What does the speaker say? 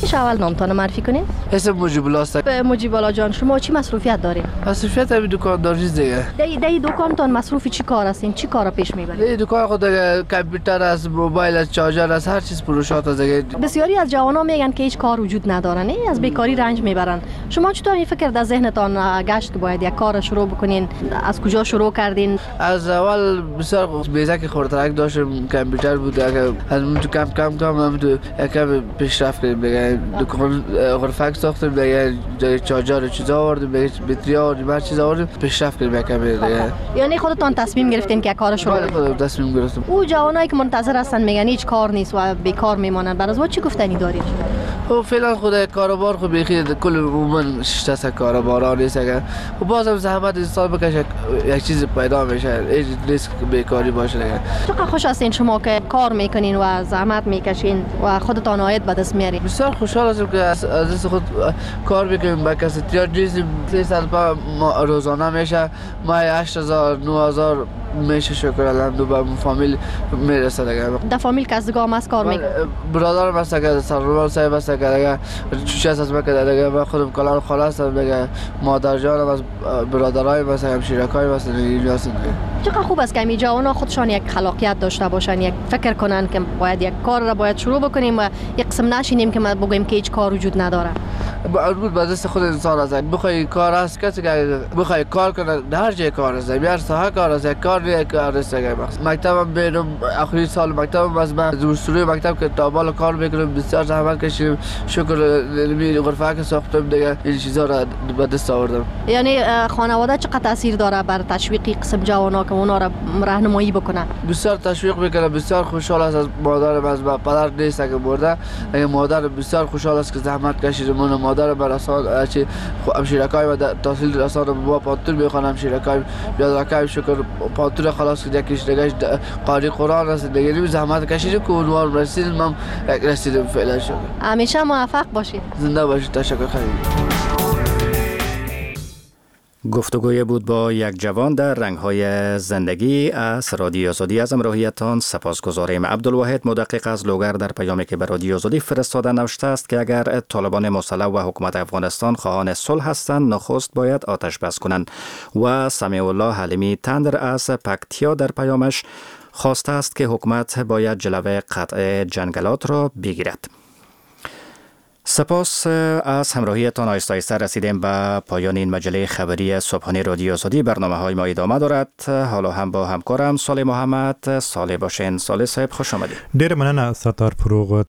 میشه اول نامتان معرفی کنین؟ اسم مجیب الله است. مجیب الله جان، شما چی مصروفیت دارین؟ مصروفیت همین دکانداری دیگه. دی دکانتان مصروفی چی کار هستین؟ چی کارا پیش میبرین؟ دی دکان خود دیگه کامپیوتر است، موبایل است، چارجر است، هر چیز فروشات است دیگه. بسیاری از جوانان میگن که هیچ کار وجود ندارن، از بیکاری رنج میبرن. شما چطور این فکر در ذهنتان گشت که باید یک کار شروع بکنین؟ از کجا شروع کردین؟ از اول بسیار بیزک خردرک داشتم، کامپیوتر بود که از اون تو کم هم تو یکم پیشرفت کردیم دیگه. دکان غرفک ساختیم دیگه، جای چارجر و چیزا آوردیم دیگه، بطری آوردیم، هر چیز آوردیم، پیشرفت کردیم یکم دیگه. یعنی خودتان تصمیم گرفتین که کار شروع کنین؟ خودم تصمیم گرفتم. او جوانایی که منتظر هستن میگن هیچ کار نیست و بیکار میمونن، برای از چی گفتنی دارید؟ خب فعلا خود کاروبار خود بیخی کل عموما شش کاروبارا نیست که و بازم زحمت انسان بکشه یک چیز پیدا میشه، هیچ نیست که بیکاری باشه دیگه. چقدر خوش هستین شما که کار میکنین و زحمت میکشین و خودتان عاید به دست میارین؟ بسیار خوشحال هستم که از دست خود کار میکنیم، با کسی تیار نیستیم. 300 روزانه میشه، ماه 8000 9000 میشه، شکر الحمدلله به فامیل میرسه دیگه. در فامیل کسگام از کار میکنه؟ برادرم هست که سرروال صاحب هست که دیگه چوشه از میکنه دیگه. من خودم کلان خاله هستم دیگه، مادر جانم از برادرای مثلا همشیرکای مثلا اینجا هستن. چقدر خوب است که می جوانان خودشان یک خلاقیت داشته باشن، یک فکر کنن که باید یک کار را باید شروع بکنیم و یک قسم نشینیم که ما بگیم که هیچ کار وجود نداره. بود به دست خود انسان است. بخوای کار است، کسی که بخوای کار کنه هر جای کار است، هر ساحه کار است، یک کار نیست کار است. مکتبم برم آخرین سال مکتبم از من دوستوری مکتب که تا بالا کار میکنم، بسیار زحمت کشیدم، شکر علمی غرفه که ساختم دیگه، این چیزا را به دست آوردم. یعنی خانواده چقدر تاثیر داره بر تشویق قسم جوانا که اونا را راهنمایی بکنن؟ بسیار تشویق میکنه، بسیار خوشحال است. از مادرم از پدر نیست که برده، مادر بسیار خوشحال است که زحمت کشیدم. مادر براسان چی همشیرکای و تحصیل رسان با پاتور میخوانم، همشیرکای بیاد رکای شکر پاتور خلاص که یکیش دیگه قاری قرآن است دیگه. زحمت کشیدم که اونوار رسیدم، من رسیدم فعلا. شکر، همیشه موفق باشید. زنده باشید. تشکر خیلی. گفتگوی بود با یک جوان در رنگ‌های زندگی از رادیو آزادی. از همراهیتان سپاسگزاریم. عبدالواحد مدقق از لوگر در پیامی که به رادیو آزادی فرستاده نوشته است که اگر طالبان مسلح و حکومت افغانستان خواهان صلح هستند، نخست باید آتش بس کنند. و سمیع الله حلیمی تندر از پکتیا در پیامش خواسته است که حکومت باید جلوه قطع جنگلات را بگیرد. سپاس از همراهیتان. آهسته آهسته رسیدیم به پایان این مجله خبری صبحانه رادیو آزادی. برنامه‌های ما ادامه دارد. حالا هم با همکارم صالح محمد. صالح باشین. صالح صاحب خوش آمدید. ډیر مننه ستار فروغ.